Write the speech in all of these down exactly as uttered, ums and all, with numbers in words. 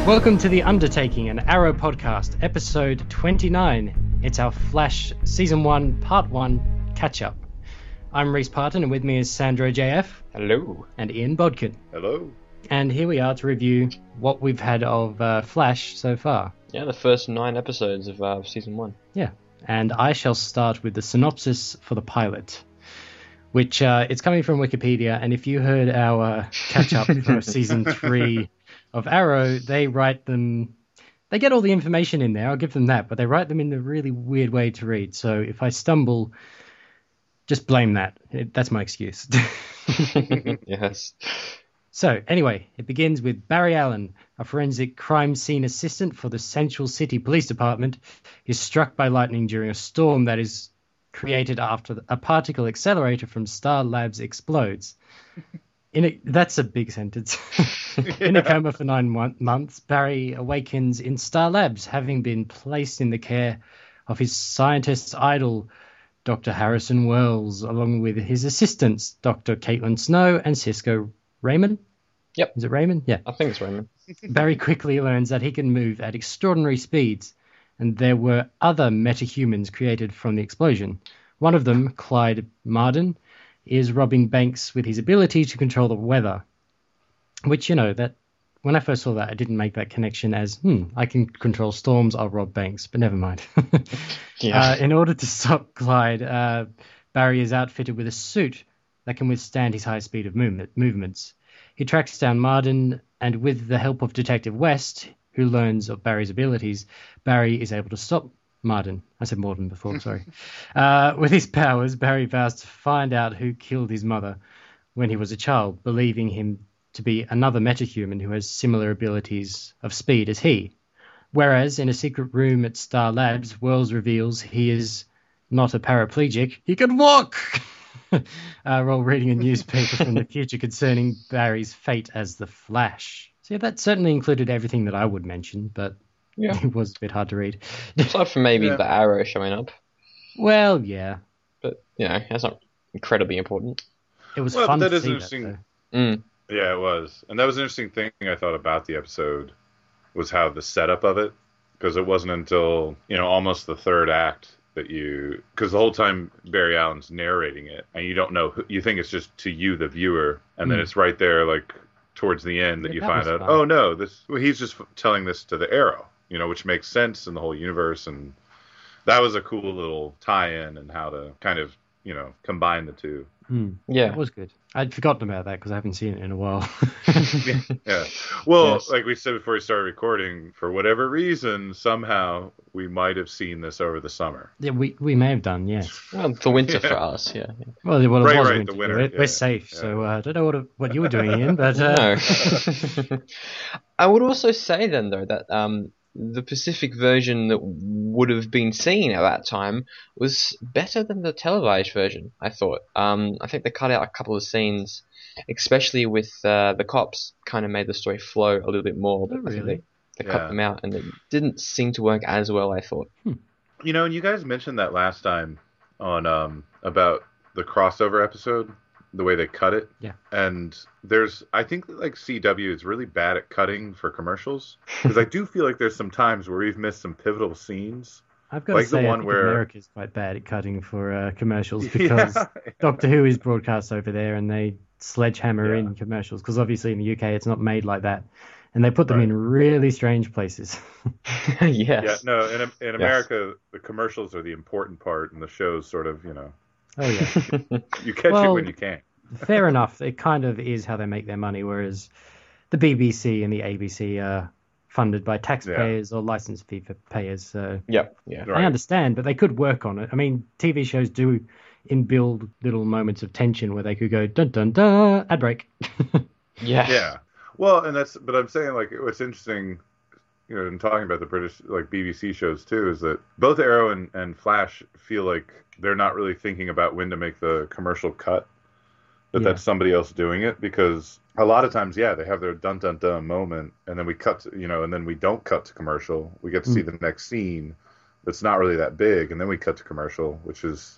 Welcome to The Undertaking, an Arrow podcast, episode twenty-nine. It's our Flash Season one, Part one catch-up. I'm Reese Parton, and with me is Sandro J F. Hello. And Ian Bodkin. Hello. And here we are to review what we've had of uh, Flash so far. Yeah, the first nine episodes of uh, Season one. Yeah, and I shall start with the synopsis for the pilot, which uh, it's coming from Wikipedia, and if you heard our uh, catch-up for Season three of Arrow, they write them... They get all the information in there, I'll give them that, but they write them in a really weird way to read, so if I stumble, just blame that. It, that's my excuse. Yes. So, anyway, it begins with Barry Allen, a forensic crime scene assistant for the Central City Police Department, is struck by lightning during a storm that is created after a particle accelerator from Star Labs explodes. In a, that's a big sentence. In a coma for nine mon- months, Barry awakens in Star Labs, having been placed in the care of his scientist's idol, Doctor Harrison Wells, along with his assistants, Doctor Caitlin Snow and Cisco Raymond. Yep. Is it Raymond? Yeah. I think it's Raymond. Barry quickly learns that he can move at extraordinary speeds, and there were other metahumans created from the explosion. One of them, Clyde Marden, is robbing banks with his ability to control the weather. Which, you know, that when I first saw that, I didn't make that connection as, hmm, I can control storms, I'll rob banks, but never mind. Yeah. Uh, in order to stop Clyde, uh, Barry is outfitted with a suit that can withstand his high speed of movement, movements. He tracks down Marden, and with the help of Detective West, who learns of Barry's abilities, Barry is able to stop Marden. I said Morden before, sorry. Uh, with his powers, Barry vows to find out who killed his mother when he was a child, believing him to be another metahuman who has similar abilities of speed as he. Whereas, in a secret room at Star Labs, Wells reveals he is not a paraplegic, he can walk! uh, while reading a newspaper from the future concerning Barry's fate as the Flash. So yeah, that certainly included everything that I would mention, but Yeah. it was a bit hard to read. Aside from maybe Yeah. the arrow showing up. Well, yeah. But, you know, that's not incredibly important. It was Well, fun that to is see interesting. that, Mm. Yeah, it was. And that was an interesting thing I thought about the episode, was how the setup of it, because it wasn't until, you know, almost the third act that you, because the whole time Barry Allen's narrating it, and you don't know, who, you think it's just to you, the viewer, and then Mm. it's right there, like, towards the end that Yeah, you that find was out, fun. oh no, this, well, he's just telling this to the Arrow, you know, which makes sense in the whole universe, and that was a cool little tie-in and how to kind of, you know, combine the two. Mm, Yeah. That was good. I'd forgotten about that because I haven't seen it in a while. Yeah. Well, Yes. like we said before we started recording, for whatever reason, somehow we might have seen this over the summer. Yeah, we, we may have done, yes. Well, the winter Yeah. for us, yeah. Well, well it Right, was right, winter. the winter, We're, yeah, we're safe, yeah. so uh, I don't know what what you were doing, Ian, but uh, No. I would also say then, though, that um, the Pacific version that would have been seen at that time was better than the televised version, I thought. Um, I think they cut out a couple of scenes, especially with uh, the cops, kind of made the story flow a little bit more. But Oh, I think really? they, they Yeah. cut them out, and it didn't seem to work as well, I thought. You know, and you guys mentioned that last time on um, about the crossover episode, the way they cut it. Yeah. And there's, I think that like C W is really bad at cutting for commercials, because I do feel like there's some times where we've missed some pivotal scenes. I've got Like to the say, I one think where- America's quite bad at cutting for uh, commercials because Yeah. Doctor Who is broadcast over there and they sledgehammer Yeah. in commercials because obviously in the U K it's not made like that. And they put them Right. in really strange places. Yes. Yeah, no, in in America, the commercials are the important part, and the shows sort of, you know, Oh, yeah. you catch it Well, when you can. Fair enough. It kind of is how they make their money, whereas the B B C and the A B C are funded by taxpayers or license fee for payers. So Yep. Yeah. Right. I understand, but they could work on it. I mean, T V shows do inbuild little moments of tension where they could go dun dun dun ad break. Yeah. Yeah. Well, and that's, but I'm saying, like, what's interesting, you know, in talking about the British, like, B B C shows, too, is that both Arrow and, and Flash feel like they're not really thinking about when to make the commercial cut, that Yeah. that's somebody else doing it, because a lot of times, yeah, they have their dun-dun-dun moment, and then we cut, to, you know, and then we don't cut to commercial. We get to see the next scene that's not really that big, and then we cut to commercial, which is,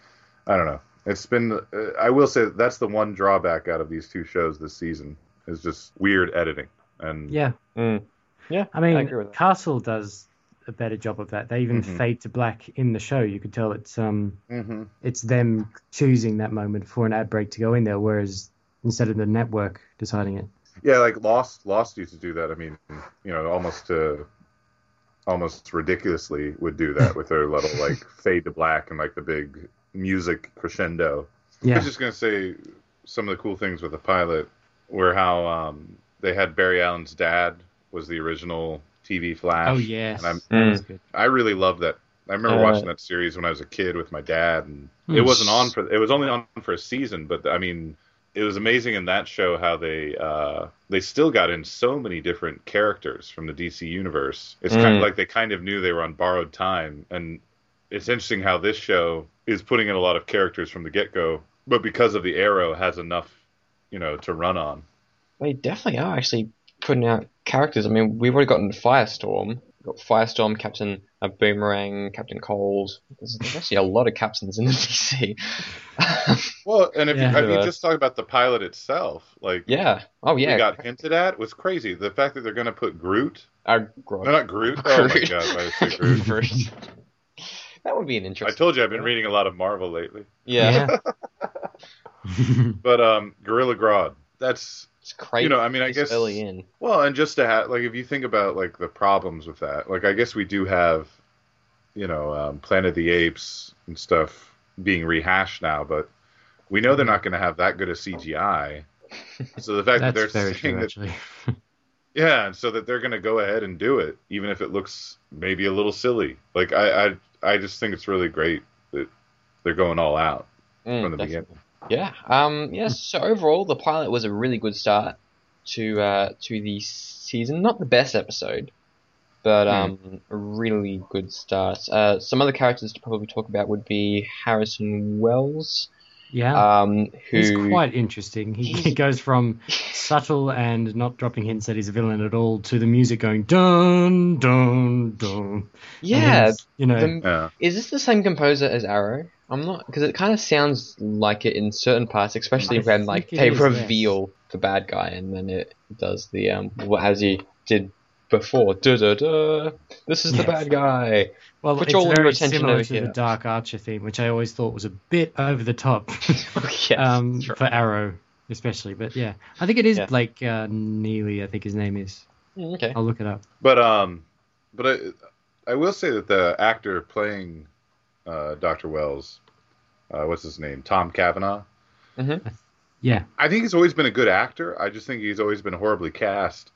I don't know. It's been, uh, I will say that's the one drawback out of these two shows this season, is just weird editing. And Yeah. Mm. Yeah, I mean, I agree with that. Castle does a better job of that. They even Mhm. fade to black in the show. You could tell it's um hmm it's them choosing that moment for an ad break to go in there, whereas instead of the network deciding it. Yeah, like Lost. Lost used to do that. I mean, you know, almost uh, almost ridiculously would do that with their little like fade to black and like the big music crescendo. I was Yeah. just gonna say some of the cool things with the pilot were how um, they had Barry Allen's dad was the original T V Oh Flash, and I'm yes, that was Mm. good. I really loved that. I remember Uh, watching that series when I was a kid with my dad, and it Hmm. wasn't on for it was only on for a season, but I mean, it was amazing in that show how they uh, they still got in so many different characters from the D C universe. It's kind of Mm. like they kind of knew they were on borrowed time, and it's interesting how this show is putting in a lot of characters from the get go, but because of the Arrow has enough, you know, to run on. They definitely are actually putting out characters. I mean, we've already gotten Firestorm. We've got Firestorm, Captain uh, Boomerang, Captain Cold. There's, there's actually a lot of captains in the D C. Well, and if Yeah. you, I mean, Universe. just talk about the pilot itself, like Yeah. Oh, we yeah. got hinted at was crazy. The fact that they're going to put Groot, Uh, Groot. no, not Groot. Oh my Groot. God, why did I say Groot? Groot. That would be an I interesting. told you I've been reading a lot of Marvel lately. Yeah. Yeah. But um, Gorilla Grodd, that's It's crazy. you know, I mean, I It's guess early in. well, and just to have like, if you think about like the problems with that, like I guess we do have, you know, um, Planet of the Apes and stuff being rehashed now, but we know they're not going to have that good a C G I. So the fact that That's they're very saying true, that, actually. yeah, and so that they're going to go ahead and do it, even if it looks maybe a little silly. Like I, I, I just think it's really great that they're going all out Mm, from the definitely. beginning. Yeah. Um. Yes. So overall, the pilot was a really good start to uh to the season. Not the best episode, but um a really good start. Uh, some other characters to probably talk about would be Harrison Wells. Yeah. Um. Who? He's quite interesting. He, he He's- goes from subtle and not dropping hints that he's a villain at all to the music going dun dun dun. And Yeah. he's, you know, The, Yeah. is this the same composer as Arrow? I'm not, because it kind of sounds like it in certain parts, especially I when like think it they is, reveal the bad guy and then it does the um well, as he did before. Duh, duh, duh. This is the Yes. bad guy. well, Put it's your very attention similar over to here. the Dark Archer theme, which I always thought was a bit over the top. yes, um, that's right. for Arrow, especially. But yeah, I think it is Yeah. Blake uh, Neely. I think his name is. Mm, okay. I'll look it up. But um, but I, I will say that the actor playing uh, Doctor Wells, uh, what's his name, Tom Cavanaugh. Mm-hmm. Yeah, I think he's always been a good actor. I just think he's always been horribly cast.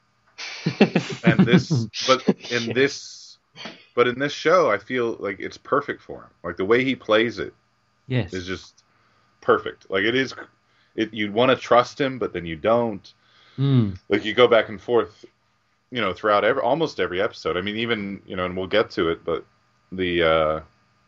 And this, but in Yeah. this, but in this show, I feel like it's perfect for him. Like the way he plays it yes, is just perfect. Like it is, it you want to trust him, but then you don't. mm. Like you go back and forth, you know, throughout every almost every episode. I mean, even you know, and we'll get to it, but the uh,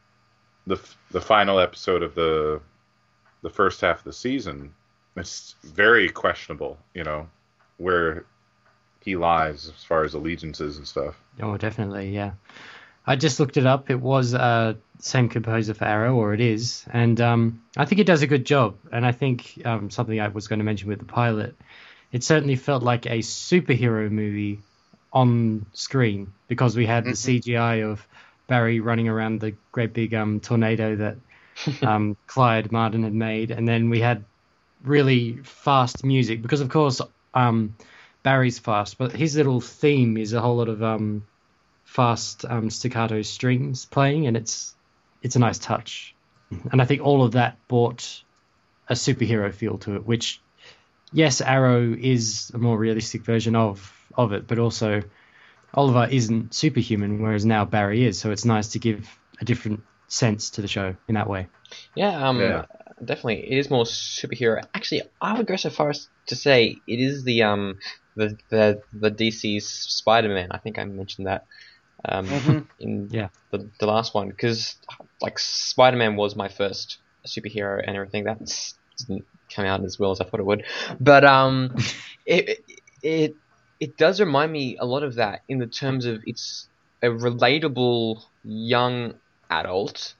the the final episode of the the first half of the season, it's very questionable. You know, where he lies as far as allegiances and stuff. Oh, definitely, yeah. I just looked it up. It was uh, same composer for Arrow, or it is, and um, I think he does a good job. And I think um, something I was going to mention with the pilot, it certainly felt like a superhero movie on screen because we had the C G I of Barry running around the great big um, tornado that um, Clyde Martin had made, and then we had really fast music because, of course, um, Barry's fast, but his little theme is a whole lot of um, fast um, staccato strings playing, and it's it's a nice touch. And I think all of that brought a superhero feel to it, which, yes, Arrow is a more realistic version of of it, but also Oliver isn't superhuman, whereas now Barry is, so it's nice to give a different sense to the show in that way. Yeah, um, Yeah. definitely, it is more superhero. Actually, I would go so far as to say it is the um the the, the D C's Spider-Man. I think I mentioned that um Mhm. in Yeah. the the last one because like Spider-Man was my first superhero and everything. That didn't come out as well as I thought it would, but um, it it it does remind me a lot of that in the terms of it's a relatable young adult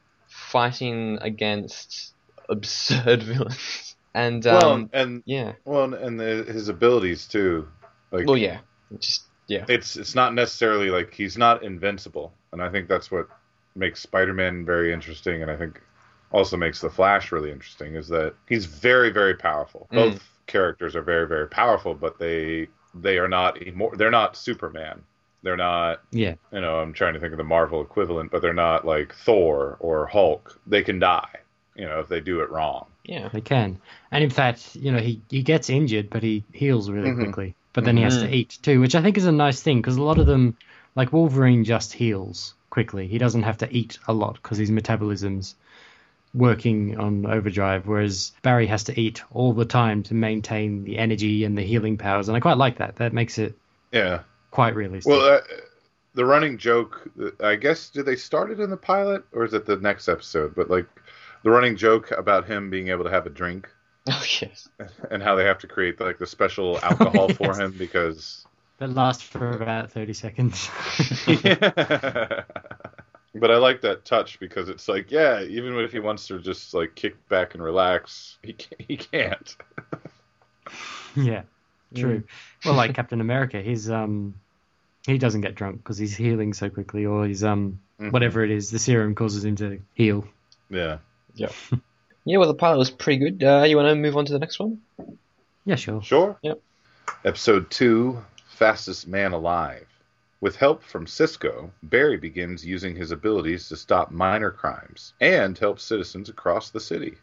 fighting against absurd villains. And Well, um, and yeah, well, and the, his abilities too. Like well, yeah, just Yeah. it's it's not necessarily like he's not invincible, and I think that's what makes Spider-Man very interesting, and I think also makes the Flash really interesting is that he's very very powerful. Mm. Both characters are very very powerful, but they they are not immor- they're not Superman. They're not, Yeah. you know, I'm trying to think of the Marvel equivalent, but they're not like Thor or Hulk. They can die, you know, if they do it wrong. Yeah. They can. And in fact, you know, he, he gets injured, but he heals really Mhm. quickly. But then he has to Mhm. eat too, which I think is a nice thing because a lot of them, like Wolverine, just heals quickly. He doesn't have to eat a lot because his metabolism's working on overdrive, whereas Barry has to eat all the time to maintain the energy and the healing powers. And I quite like that. That makes it Yeah. quite realistic. Well, uh, the running joke, I guess, did they start it in the pilot or is it the next episode? But like the running joke about him being able to have a drink Oh yes. and how they have to create like the special alcohol Yes. for him because. That lasts for about thirty seconds. Yeah. But I like that touch because it's like, yeah, even if he wants to just like kick back and relax, he can't. He can't. Yeah, true. Well, like Captain America, he's um he doesn't get drunk because he's healing so quickly, or he's um Mhm. whatever it is, the serum causes him to heal. Yeah. Yeah. Yeah. Well, the pilot was pretty good. Uh, you want to move on to the next one? Yeah, sure. Sure. Yep. Episode two, Fastest Man Alive. With help from Cisco, Barry begins using his abilities to stop minor crimes and help citizens across the city.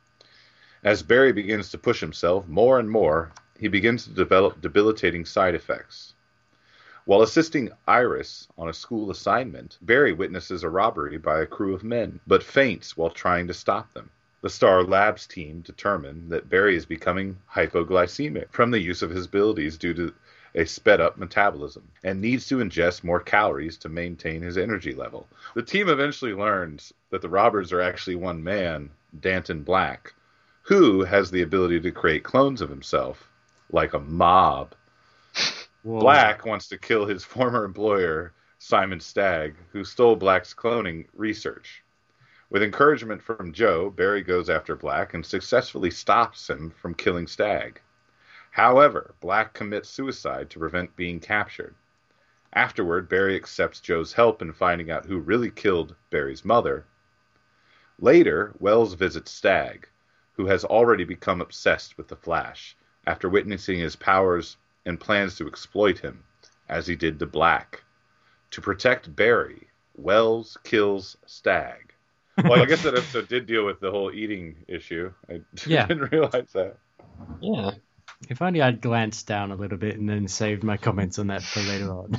As Barry begins to push himself more and more, he begins to develop debilitating side effects. While assisting Iris on a school assignment, Barry witnesses a robbery by a crew of men, but faints while trying to stop them. The Star Labs team determine that Barry is becoming hypoglycemic from the use of his abilities due to a sped-up metabolism, and needs to ingest more calories to maintain his energy level. The team eventually learns that the robbers are actually one man, Danton Black, who has the ability to create clones of himself, like a mob. Whoa. Black wants to kill his former employer, Simon Stagg, who stole Black's cloning research. With encouragement from Joe, Barry goes after Black and successfully stops him from killing Stagg. However, Black commits suicide to prevent being captured. Afterward, Barry accepts Joe's help in finding out who really killed Barry's mother. Later, Wells visits Stagg, who has already become obsessed with the Flash after witnessing his powers and plans to exploit him, as he did to Black. To protect Barry, Wells kills Stagg. Well, I guess that episode did deal with the whole eating issue. I Yeah. didn't realize that. Yeah. If only I'd glanced down a little bit and then saved my comments on that for later on.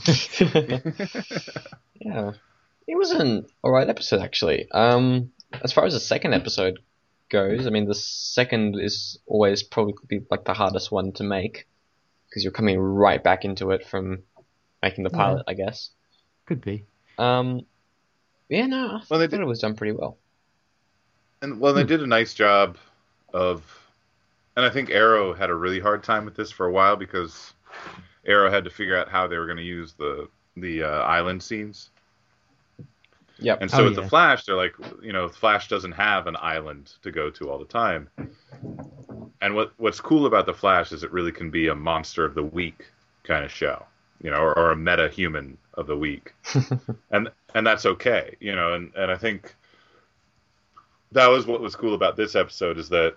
Yeah. It was an alright episode, actually. Um, as far as the second episode goes, I mean, the second is always probably be like the hardest one to make because you're coming right back into it from making the pilot, I guess. Could be. Um, yeah, no, I Well, they thought did- it was done pretty well. And well, they Hmm. did a nice job of, and I think Arrow had a really hard time with this for a while because Arrow had to figure out how they were going to use the the uh, island scenes. Yep. And so Oh, with yeah. the Flash, they're like, you know, Flash doesn't have an island to go to all the time. And what what's cool about the Flash is it really can be a monster of the week kind of show, you know, or, or a meta human of the week, and and that's okay, you know. And and I think that was what was cool about this episode is that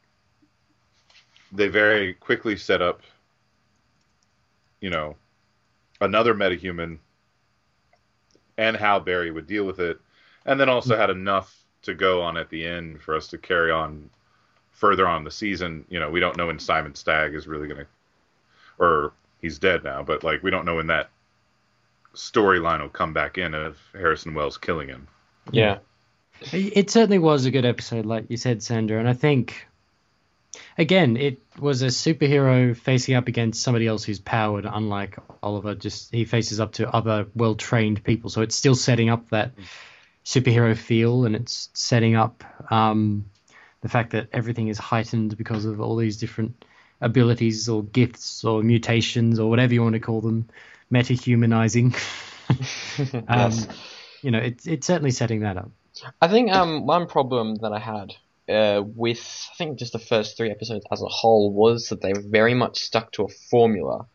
they very quickly set up, you know, another metahuman and how Barry would deal with it, and then also had enough to go on at the end for us to carry on further on the season. You know, we don't know when Simon Stagg is really going to, or he's dead now, but like we don't know when that storyline will come back in of Harrison Wells killing him. Yeah. It certainly was a good episode, like you said, Sandra. And I think, again, it was a superhero facing up against somebody else who's powered, unlike Oliver. Just he faces up to other well-trained people. So it's still setting up that superhero feel, and it's setting up um, the fact that everything is heightened because of all these different abilities or gifts or mutations or whatever you want to call them, meta-humanizing. um, Yes. You know, it's it's certainly setting that up. I think um one problem that I had uh, with I think just the first three episodes as a whole was that they very much stuck to a formula.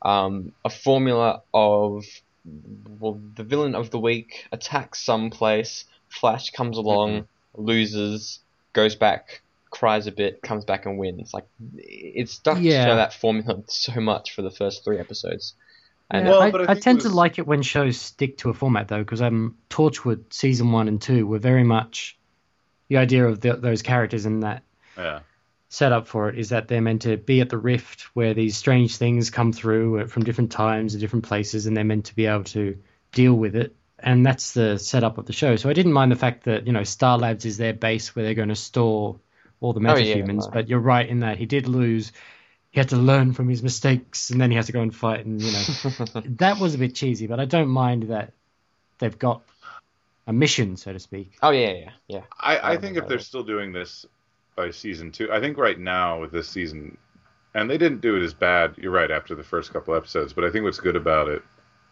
um, a formula of, well, the villain of the week attacks someplace, Flash comes along, mm-hmm. loses, goes back, cries a bit, comes back and wins. Like, it's stuck Yeah. to that formula so much for the first three episodes. And Well, I, but I I think tend it was- to like it when shows stick to a format, though, because um, Torchwood season one and two were very much the idea of the, those characters, and that Yeah. setup for it is that they're meant to be at the rift where these strange things come through from different times and different places, and they're meant to be able to deal with it. And that's the setup of the show. So I didn't mind the fact that, you know, Star Labs is their base where they're going to store all the Oh, yeah, metahumans. no. But you're right in that he did lose. He had to learn from his mistakes, and then he has to go and fight. And, you know, that was a bit cheesy, but I don't mind that they've got a mission, so to speak. Oh, yeah, yeah, yeah. I, I I think know if they're that. still doing this by season two, I think right now with this season, and they didn't do it as bad, you're right, after the first couple episodes, but I think what's good about it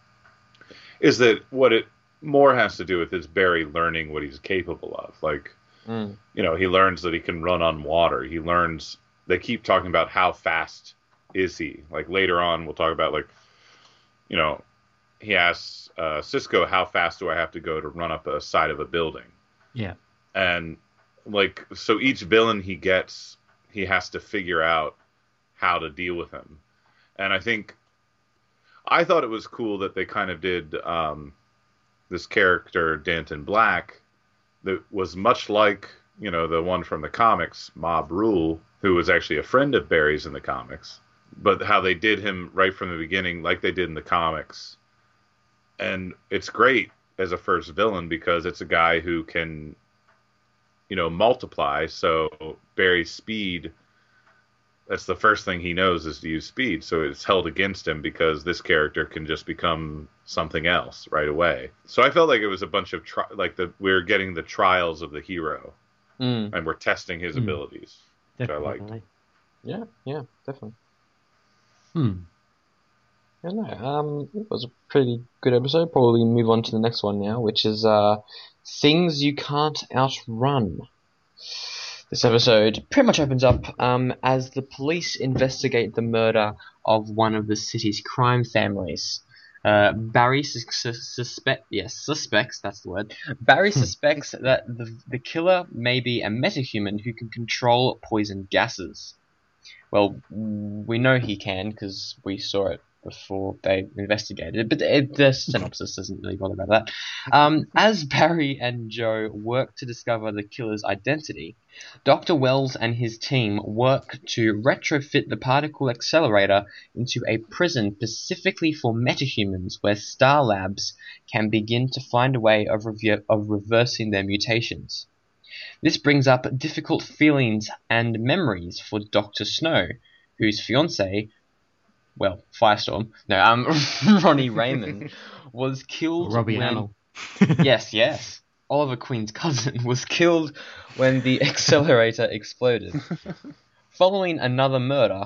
is that what it more has to do with is Barry learning what he's capable of. Like, Mm. you know, he learns that he can run on water. He learns, they keep talking about how fast is he. Like later on, we'll talk about, like, you know, he asks uh, Cisco, how fast do I have to go to run up a side of a building? Yeah. And like, so each villain he gets, he has to figure out how to deal with him. And I think, I thought it was cool that they kind of did um, this character, Danton Black, that was much like, you know, the one from the comics, Mob Rule, who was actually a friend of Barry's in the comics. But how they did him right from the beginning, like they did in the comics. And it's great as a first villain because it's a guy who can, you know, multiply. So Barry's speed, that's the first thing he knows is to use speed. So it's held against him because this character can just become something else right away. So I felt like it was a bunch of, tri- like the we we're getting the trials of the hero. Mm. And we're testing his Mm. abilities, which I liked. Definitely. Yeah, yeah, definitely. Hmm. Yeah, no, um, it was a pretty good episode. Probably move on to the next one now, which is uh, Things You Can't Outrun. This episode pretty much opens up um, as the police investigate the murder of one of the city's crime families. Uh, Barry sus- sus- suspect yes suspects that's the word. Barry suspects that the the killer may be a metahuman who can control poison gases. Well, we know he can because we saw it before they investigated it, but the, the synopsis doesn't really bother about that. Um, as Barry and Joe work to discover the killer's identity, Doctor Wells and his team work to retrofit the particle accelerator into a prison specifically for metahumans where Star Labs can begin to find a way of, rever- of reversing their mutations. This brings up difficult feelings and memories for Doctor Snow, whose fiancée, well, Firestorm, no, um, Ronnie Raymond, was killed Robbie when... Hamill. Yes, yes. Oliver Queen's cousin was killed when the accelerator exploded. Following another murder,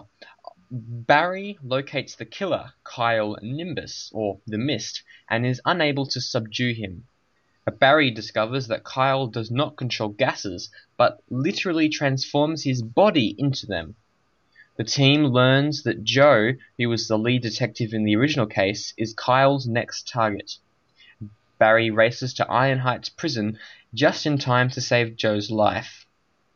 Barry locates the killer, Kyle Nimbus, or the Mist, and is unable to subdue him. Barry discovers that Kyle does not control gases, but literally transforms his body into them. The team learns that Joe, who was the lead detective in the original case, is Kyle's next target. Barry races to Iron Heights prison just in time to save Joe's life.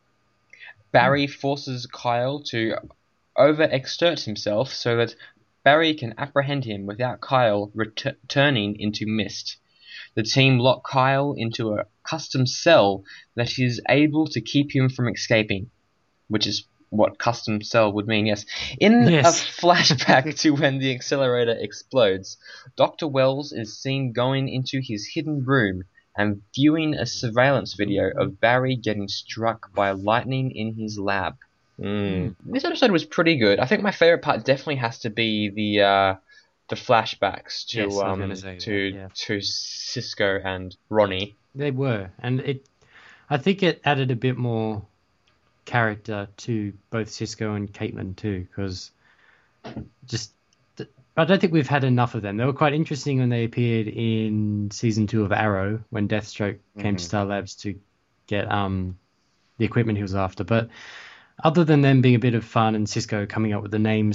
Barry forces Kyle to overexert himself so that Barry can apprehend him without Kyle ret- turning into mist. The team lock Kyle into a custom cell that is able to keep him from escaping, which is what custom cell would mean, yes. In Yes. a flashback to when the accelerator explodes, Doctor Wells is seen going into his hidden room and viewing a surveillance video of Barry getting struck by lightning in his lab. Mm. This episode was pretty good. I think my favorite part definitely has to be the uh, the flashbacks to Yes, I was um gonna say to that, yeah. to Cisco and Ronnie. They were, and it. I think it added a bit more character to both Cisco and Caitlin too, because just I don't think we've had enough of them. They were quite interesting when they appeared in season two of Arrow when Deathstroke came to Mhm. Star Labs to get um the equipment he was after. But other than them being a bit of fun and Cisco coming up with the names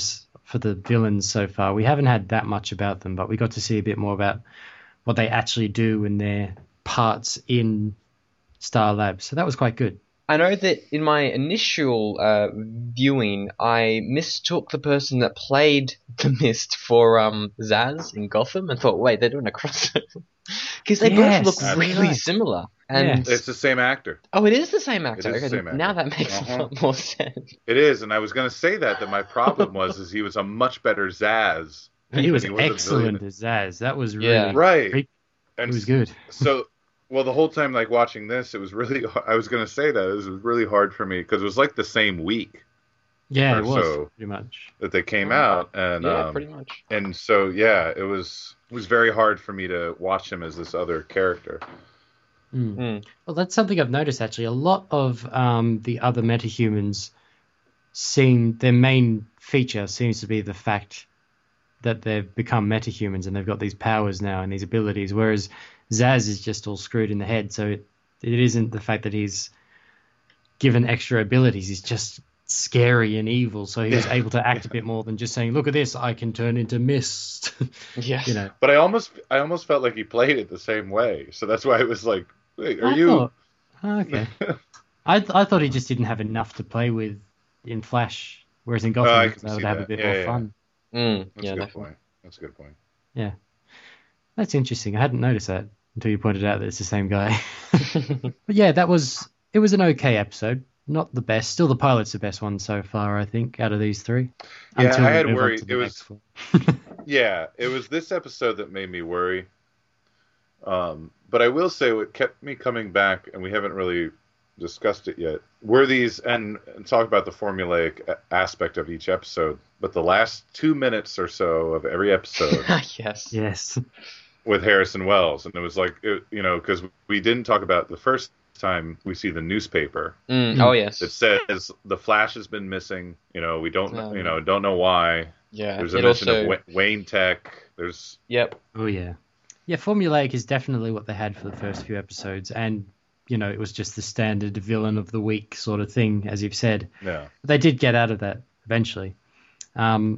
for the villains so far. We haven't had that much about them, but we got to see a bit more about what they actually do and their parts in Star Labs. So that was quite good. I know that in my initial uh, viewing, I mistook the person that played the Mist for um, Zaz in Gotham and thought, wait, they're doing a crossover. Because they Yes, both look that's really right. similar. And Yeah. It's the same actor. oh, it is the same actor. It is the Okay, same actor. Now that makes Uh-huh. a lot more sense. It is, and I was going to say that that my problem was is he was a much better Zaz. He was than a excellent villain. as Zaz. That was really Yeah. Right. creepy. And It was good. So, well, the whole time like watching this, it was really. I was going to say that it was really hard for me because it was like the same week Yeah, or it was so. pretty much. that they came Oh. out, and Yeah, um, pretty much. and so yeah, it was it was very hard for me to watch him as this other character. Mm. Mm. Well, that's something I've noticed actually. A lot of um, the other metahumans seem their main feature seems to be the fact that they've become metahumans and they've got these powers now and these abilities, whereas Zaz is just all screwed in the head. So it, it isn't the fact that he's given extra abilities. He's just scary and evil. So he was able to act a bit more than just saying, "Look at this, I can turn into mist." Yes. you know. But I almost I almost felt like he played it the same way, so that's why it was like, wait, are I you? thought- oh, okay. I th- I thought he just didn't have enough to play with in Flash, whereas in Gotham Oh, I he was can able see to have a that. bit Yeah, more yeah. fun. Mm. That's Yeah, a good definitely. point. That's a good point. That's interesting. I hadn't noticed that until you pointed out that it's the same guy. But yeah, that was it was an okay episode. Not the best. Still, the pilot's the best one so far, I think, out of these three. Yeah, Until I we had move on worried- to the it was- next one. Yeah, it was this episode that made me worry. Um, but I will say what kept me coming back, and we haven't really discussed it yet, were these, and, and talk about the formulaic a- aspect of each episode, but the last two minutes or so of every episode Yes. Yes. with Harrison Wells. And it was like, it, you know, because we didn't talk about the first time we see the newspaper Mm. Mm. Oh, yes. that says the Flash has been missing. You know, we don't, Um, you know, don't know why. Yeah. There's a It mention also. of Wa- Wayne Tech. There's Yep. Oh, yeah. Yeah, formulaic is definitely what they had for the first few episodes. And, you know, it was just the standard villain of the week sort of thing, as you've said. yeah. But they did get out of that eventually. Um,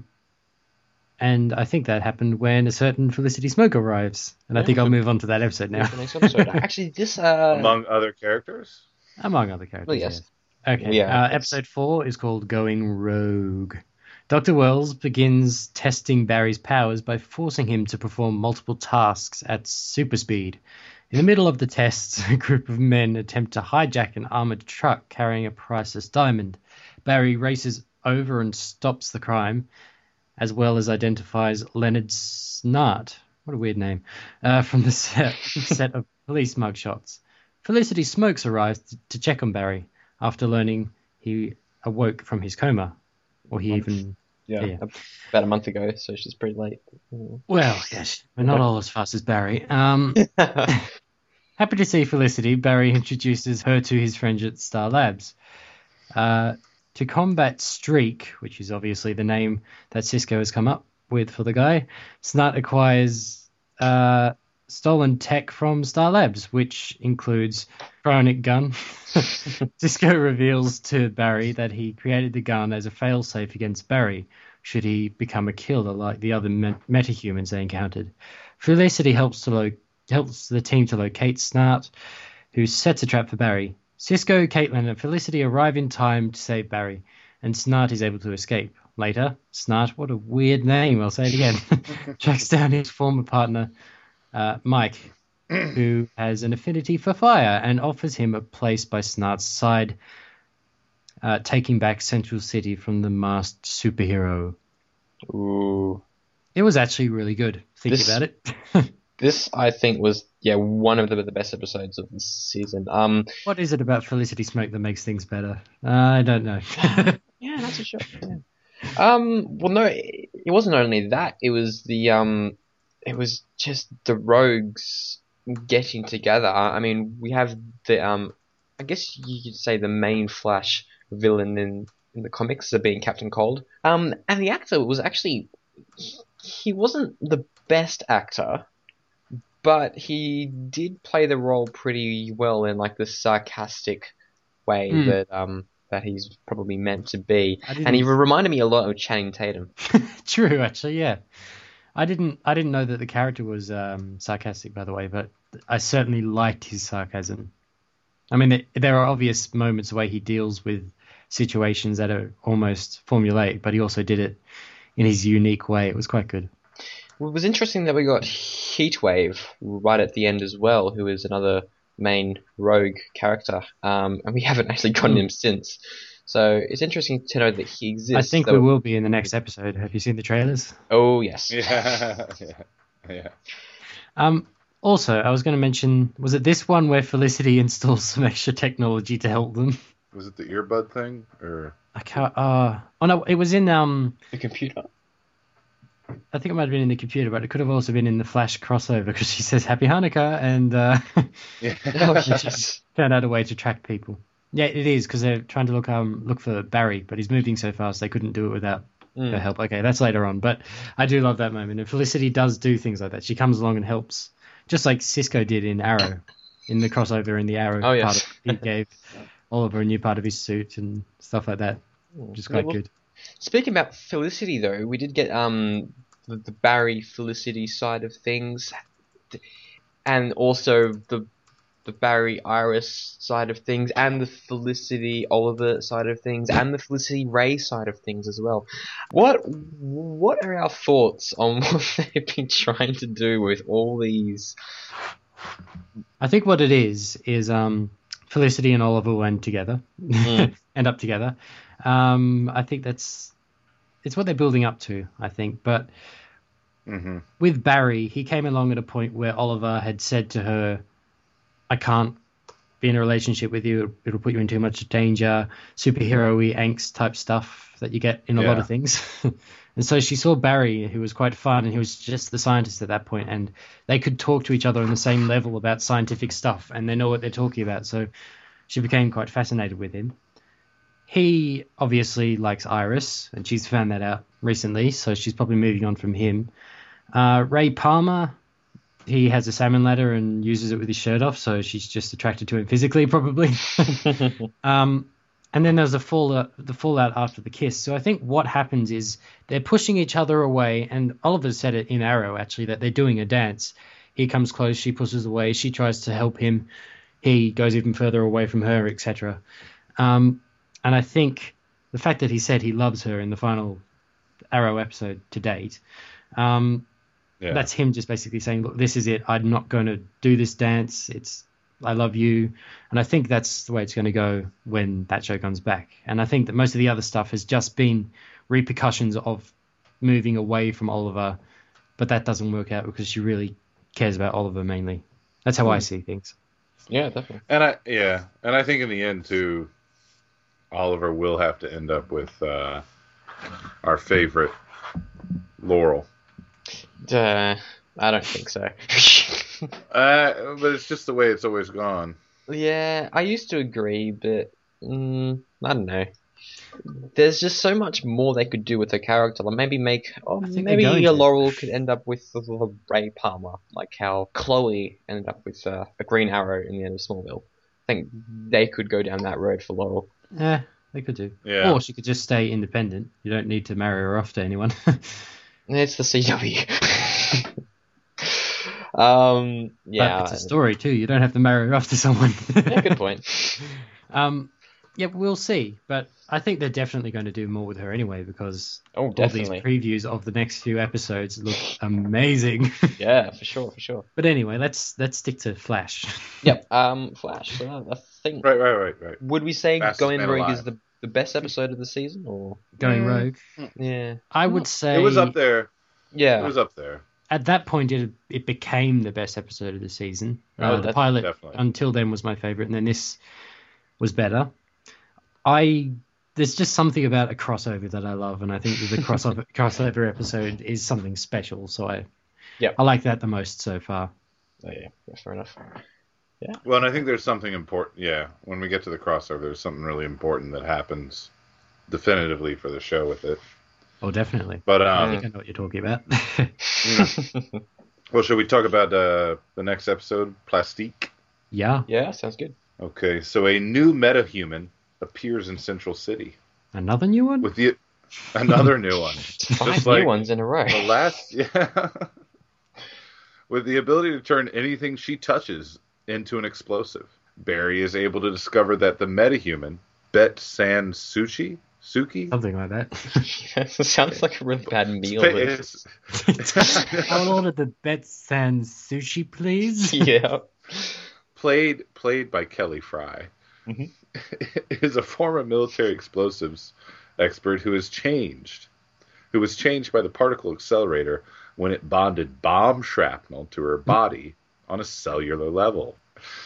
and I think that happened when a certain Felicity Smoke arrives. And I think Yeah. I'll move on to that episode now. The next episode. Actually, this. Uh, Among other characters. Among other characters, Well, yes. yes. Okay, Yeah, uh, it's- episode four is called Going Rogue. Doctor Wells begins testing Barry's powers by forcing him to perform multiple tasks at super speed. In the middle of the tests, a group of men attempt to hijack an armored truck carrying a priceless diamond. Barry races over and stops the crime, as well as identifies Leonard Snart, what a weird name, uh, from the set, set of police mugshots. Felicity Smokes arrives t- to check on Barry after learning he awoke from his coma. Or he Month. even... yeah, yeah. About a month ago, so she's pretty late. Mm. Well, yes, we're not all as fast as Barry. Um, happy to see Felicity. Barry introduces her to his friends at Star Labs. Uh, to combat Streak, which is obviously the name that Cisco has come up with for the guy, Snart acquires uh, stolen tech from Star Labs, which includes cryonic gun. Cisco reveals to Barry that he created the gun as a failsafe against Barry, should he become a killer like the other me- metahumans they encountered. Felicity helps to lo- helps the team to locate Snart, who sets a trap for Barry. Cisco, Caitlin, and Felicity arrive in time to save Barry, and Snart is able to escape. Later, Snart, what a weird name, I'll say it again, tracks down his former partner, uh, Mike, who has an affinity for fire, and offers him a place by Snart's side, uh, taking back Central City from the masked superhero. Ooh. It was actually really good, thinking This- about it. This, I think, was yeah one of the, the best episodes of this season. Um, What is it about Felicity Smoke that makes things better? Uh, I don't know. yeah, that's a sure. Yeah. Um, well, no, it, it wasn't only that. It was the um, it was just the rogues getting together. I I mean, we have the um, I guess you could say the main Flash villain in in the comics as being Captain Cold. Um, and the actor was actually he, he wasn't the best actor. But he did play the role pretty well in like the sarcastic way Mm. that um that he's probably meant to be. I didn't- And he reminded me a lot of Channing Tatum. True, actually, yeah. I didn't I didn't know that the character was um, sarcastic, by the way, but I certainly liked his sarcasm. I mean, there, there are obvious moments where he deals with situations that are almost formulaic, but he also did it in his unique way. It was quite good. Well, it was interesting that we got Heatwave right at the end as well, who is another main rogue character, um, and we haven't actually gotten Mm. him since. So it's interesting to know that he exists. I think though- we will be in the next episode. Have you seen the trailers? Oh yes. Yeah, yeah, yeah. Um, also, I was going to mention, was it this one where Felicity installs some extra technology to help them? Was it the earbud thing or? I can't. Uh, oh no, it was in um. The computer. I think it might have been in the computer, but it could have also been in the Flash crossover because she says Happy Hanukkah and uh, Yeah. Oh yes. found out a way to track people. Yeah, it is because they're trying to look um look for Barry, but he's moving so fast they couldn't do it without Mm. her help. Okay, that's later on, but I do love that moment. And Felicity does do things like that. She comes along and helps, just like Cisco did in Arrow, in the crossover in the Arrow Oh, yes. part. Of, he gave Oliver a new part of his suit and stuff like that, which is quite Well, good. Speaking about Felicity, though, we did get um the, the Barry Felicity side of things, and also the the Barry Iris side of things, and the Felicity Oliver side of things, and the Felicity Ray side of things as well. What what are our thoughts on what they've been trying to do with all these? I think what it is is um, Felicity and Oliver will end together, Mm. end up together. Um, I think that's it's what they're building up to. I think, but Mm-hmm. with Barry, he came along at a point where Oliver had said to her, "I can't be in a relationship with you. It'll put you in too much danger." Superhero-y angst type stuff that you get in a lot Yeah. of things. And so she saw Barry, who was quite fun, and he was just the scientist at that point, and they could talk to each other on the same level about scientific stuff, and they know what they're talking about. So she became quite fascinated with him. He obviously likes Iris, and she's found that out recently, so she's probably moving on from him. Uh, Ray Palmer, he has a salmon ladder and uses it with his shirt off, so she's just attracted to him physically, probably. um, and then there's the fallout, the fallout after the kiss. So I think what happens is they're pushing each other away, and Oliver said it in Arrow, actually, that they're doing a dance. He comes close, she pushes away, she tries to help him, he goes even further away from her, et cetera. Um, and I think the fact that he said he loves her in the final Arrow episode to date, um, Yeah. that's him just basically saying, look, this is it. I'm not going to do this dance. It's, I love you. And I think that's the way it's going to go when that show comes back. And I think that most of the other stuff has just been repercussions of moving away from Oliver, but that doesn't work out because she really cares about Oliver mainly. That's how I see things. Yeah, definitely. And I yeah, and I think in the end too, Oliver will have to end up with uh, our favorite Laurel. Uh, I don't think so. Uh, but it's just the way it's always gone. Yeah, I used to agree, but mm, I don't know. There's just so much more they could do with her character. Like maybe make, oh, I think maybe they're going a to. Laurel could end up with the, the Ray Palmer, like how Chloe ended up with uh, a Green Arrow in the end of Smallville. I think they could go down that road for Laurel. Yeah, they could do. Yeah. Or she could just stay independent. You don't need to marry her off to anyone. It's the C W. um, yeah, But it's a story too. You don't have to marry her off to someone. yeah, good point. Um, yeah, we'll see. But I think they're definitely going to do more with her anyway because Oh, all definitely. these previews of the next few episodes look amazing. Yeah, for sure, for sure. But anyway, let's let's stick to Flash. Yep. Um, Flash. So I think. Right, right, right, right. Would we say Fastest Going Man Rogue alive. is the the best episode of the season, or Going Mm. rogue. yeah, I would say It was up there. yeah, It was up there. at that point it it became the best episode of the season. Oh, Uh, the that's pilot definitely. until then was my favorite, and then this was better. I there's just something about a crossover that I love, and I think that the crossover crossover episode is something special. So I Yep. I like that the most so far. Oh, yeah, yeah, fair enough. Well, and I think there's something important. Yeah, when we get to the crossover, there's something really important that happens definitively for the show with it. Oh, definitely. But I um, think I know what you're talking about. well, should we talk about uh, the next episode, Plastique? Yeah. Yeah, sounds good. Okay, so a new metahuman appears in Central City Another new one? with the another new one. Five Just new like ones in a row. the last, yeah, with the ability to turn anything she touches into an explosive. Barry is able to discover that the metahuman Bet San Suchi Suki. Something like that. That sounds like a really bad meal. It's, I'll order the Bet San sushi, please. Yeah. played played by Kelly Fry, Mhm. is a former military explosives expert who has changed, who was changed by the particle accelerator when it bonded bomb shrapnel to her body on a cellular level.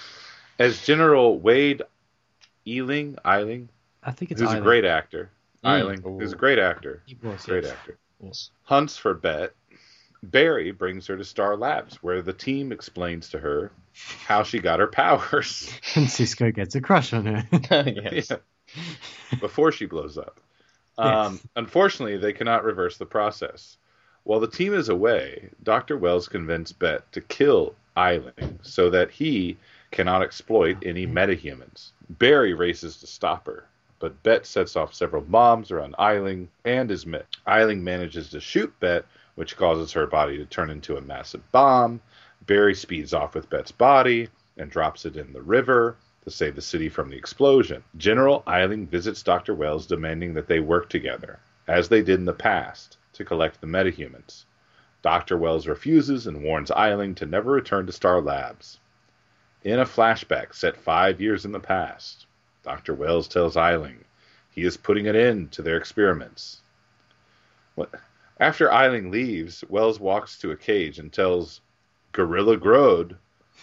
As General Wade Eiling, Eiling, I think it's who's either. a great actor, Mm. Eiling, who's a great actor, He was, great yes. actor, Yes. hunts for Bet, Barry brings her to Star Labs, where the team explains to her how she got her powers. And Cisco gets a crush on her. Yes. Yeah. Before she blows up. Um, Yes. Unfortunately, they cannot reverse the process. While the team is away, Doctor Wells convinced Bet to kill Eiling so that he cannot exploit any metahumans. Barry races to stop her, but Bet sets off several bombs around Eiling and his men. Eiling manages to shoot Bet, which causes her body to turn into a massive bomb. Barry speeds off with Bet's body and drops it in the river to save the city from the explosion. General Eiling visits Doctor Wells, demanding that they work together, as they did in the past, to collect the metahumans. Doctor Wells refuses and warns Eiling to never return to Star Labs. In a flashback set five years in the past, Doctor Wells tells Eiling he is putting an end to their experiments. What? After Eiling leaves, Wells walks to a cage and tells Gorilla Grodd,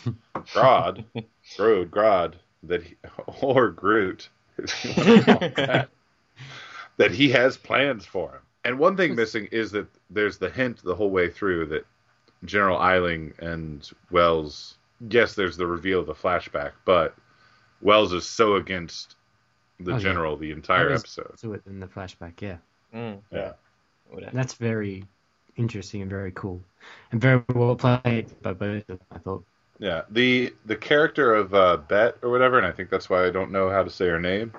Grodd, Grodd, Grodd, that he, or Groot, if you want to call him that, that he has plans for him. And one thing missing is that there's the hint the whole way through that General Eiling and Wells, yes, there's the reveal of the flashback, but Wells is so against the Oh, yeah. General the entire There is episode. to it in the flashback, yeah. Mm. Yeah. Whatever. That's very interesting and very cool. And very well played by both of them, I thought. Yeah, the the character of uh, Bet or whatever, and I think that's why I don't know how to say her name.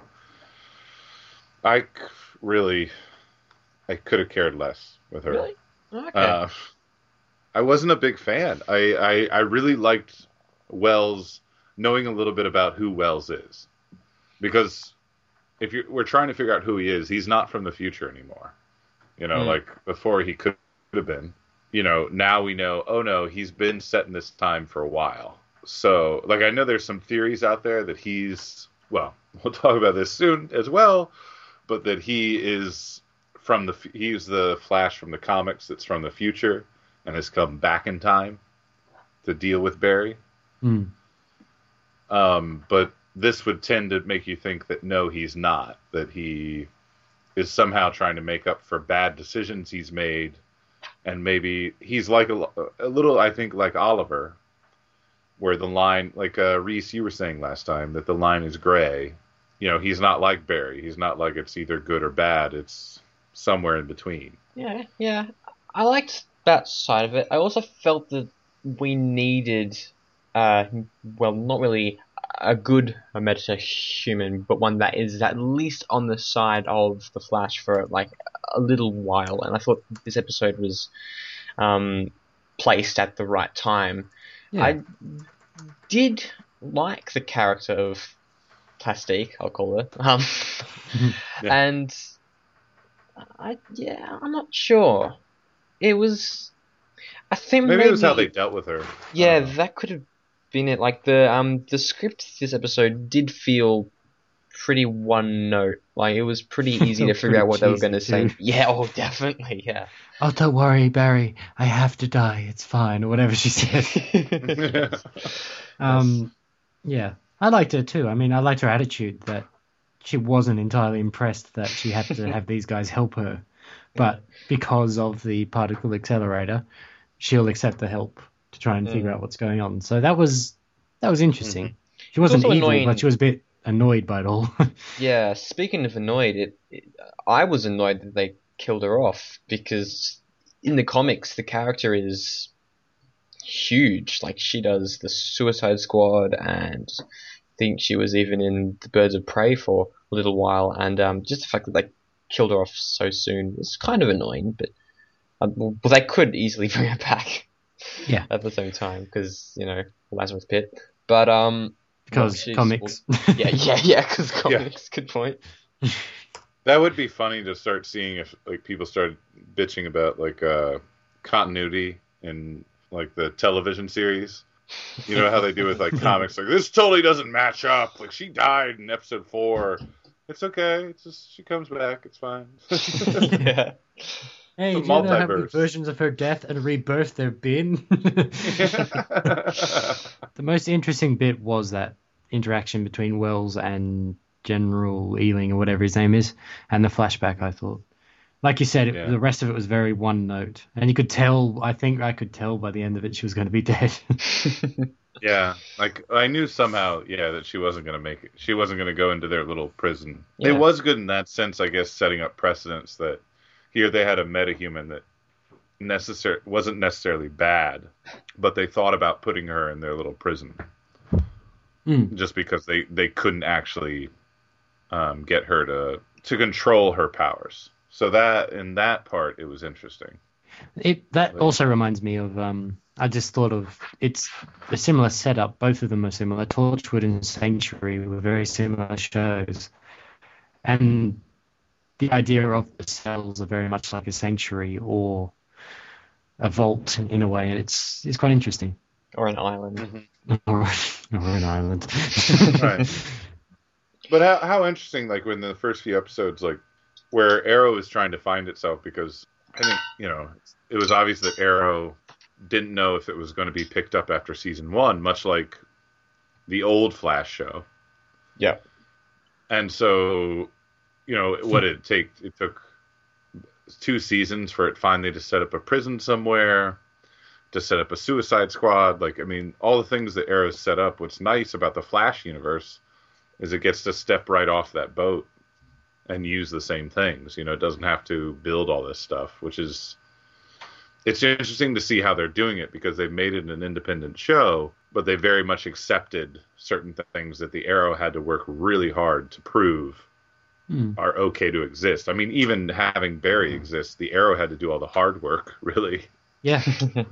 I c- really, I could have cared less with her. Really? Okay. Uh, I wasn't a big fan. I, I I really liked Wells, knowing a little bit about who Wells is, because if you're we're trying to figure out who he is, he's not from the future anymore. You know, Mm. like before he could have been. You know, now we know, oh no, he's been set in this time for a while. So, like, I know there's some theories out there that he's, well, we'll talk about this soon as well, but that he is from the, he's the Flash from the comics that's from the future and has come back in time to deal with Barry. Mm. Um, but this would tend to make you think that no, he's not, that he is somehow trying to make up for bad decisions he's made. And maybe he's like a, a little, I think, like Oliver, where the line, like uh, Reese, you were saying last time, that the line is gray. You know, he's not like Barry. He's not like it's either good or bad. It's somewhere in between. Yeah, yeah. I liked that side of it. I also felt that we needed, uh, well, not really a good meta-human, but one that is at least on the side of the Flash for like a little while. And I thought this episode was um, placed at the right time. Yeah. I did like the character of Plastique, I'll call her. Um, Yeah. And I, yeah, I'm not sure. It was, I think Maybe, maybe it was how they dealt with her. yeah, I don't know. that could have been it. Like the um the script this episode did feel pretty one note. Like it was pretty easy to figure Pretty out what they were cheesy going to say. too. Yeah, oh, definitely, yeah. Oh, don't worry, Barry. I have to die. It's fine, or whatever she said. Um, yeah, I liked her too. I mean, I liked her attitude that she wasn't entirely impressed that she had to have these guys help her, but because of the particle accelerator, she'll accept the help to try and figure Mm. out what's going on. So that was that was interesting. Mm-hmm. She wasn't also evil, annoying- but she was a bit annoyed by it all. Yeah, speaking of annoyed, it, it I was annoyed that they killed her off because in the comics the character is huge. Like she does the Suicide Squad and think she was even in the Birds of Prey for a little while, and um, just the fact that they killed her off so soon was kind of annoying. But um, well, they could easily bring her back. Yeah. At the same time, because you know Lazarus Pit, but um, because well, comics. Well, yeah, yeah, yeah. Because comics. Yeah. Good point. That would be funny to start seeing if like people started bitching about like uh, continuity in like the television series. You know how they do with like comics, like this totally doesn't match up. Like she died in episode four. It's okay. It's just she comes back. It's fine. Yeah. Hey, do you know how many versions of her death and rebirth there have been? The most interesting bit was that interaction between Wells and General Ealing, or whatever his name is, and the flashback, I thought. Like you said, it, yeah. the rest of it was very one note. And you could tell, I think I could tell by the end of it she was going to be dead. Yeah, like I knew somehow, yeah, that she wasn't going to make it. She wasn't going to go into their little prison. Yeah. It was good in that sense, I guess, setting up precedents that here they had a metahuman that necessar- wasn't necessarily bad, but they thought about putting her in their little prison. Mm. Just because they, they couldn't actually um, get her to to control her powers. So that in that part, it was interesting. It That but, also reminds me of, um, I just thought of, it's a similar setup. Both of them are similar. Torchwood and Sanctuary were very similar shows. And the idea of the cells are very much like a sanctuary or a vault in a way, and it's it's quite interesting. Or an island. Mm-hmm. or, or an island. Right. But how how interesting, like when the first few episodes, like where Arrow is trying to find itself, because I think, you know, it was obvious that Arrow didn't know if it was going to be picked up after season one, much like the old Flash show. Yeah. And so, you know, what did it take? It took two seasons for it finally to set up a prison somewhere, to set up a Suicide Squad. Like, I mean, all the things that Arrow set up, what's nice about the Flash universe is it gets to step right off that boat and use the same things. You know, it doesn't have to build all this stuff, which is, it's interesting to see how they're doing it, because they've made it an independent show, but they very much accepted certain things that the Arrow had to work really hard to prove mm. are okay to exist. I mean, even having Barry exist, the Arrow had to do all the hard work, really. Yeah,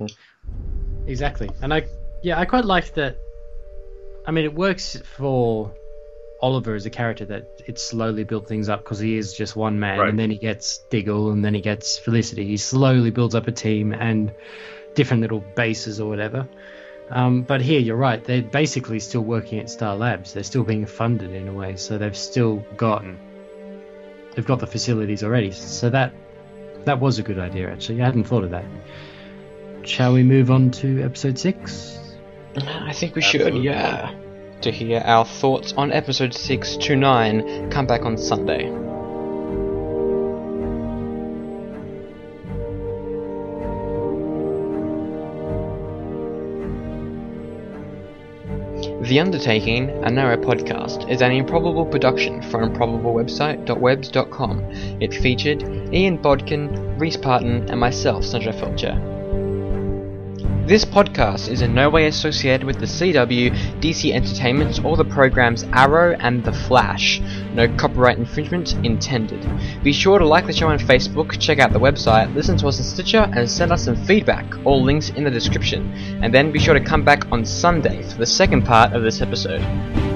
exactly. And I, yeah, I quite liked that. I mean, it works for Oliver as a character that it slowly built things up, because he is just one man, right. And then he gets Diggle, and then he gets Felicity. He slowly builds up a team and different little bases or whatever. Um, but here, you're right. They're basically still working at Star Labs. They're still being funded in a way, so they've still got mm. they've got the facilities already. So that that was a good idea, actually. I hadn't thought of that. Shall we move on to episode six? I think we Absolutely. should, yeah. To hear our thoughts on episode six to nine, come back on Sunday. The Undertaking, a Narrow podcast, is an Improbable production for improbable website dot webs dot com. It featured Ian Bodkin, Reese Parton, and myself, Sandra Felcher. This podcast is in no way associated with the C W, D C Entertainment, or the programs Arrow and The Flash. No copyright infringement intended. Be sure to like the show on Facebook, check out the website, listen to us on Stitcher, and send us some feedback. All links in the description. And then be sure to come back on Sunday for the second part of this episode.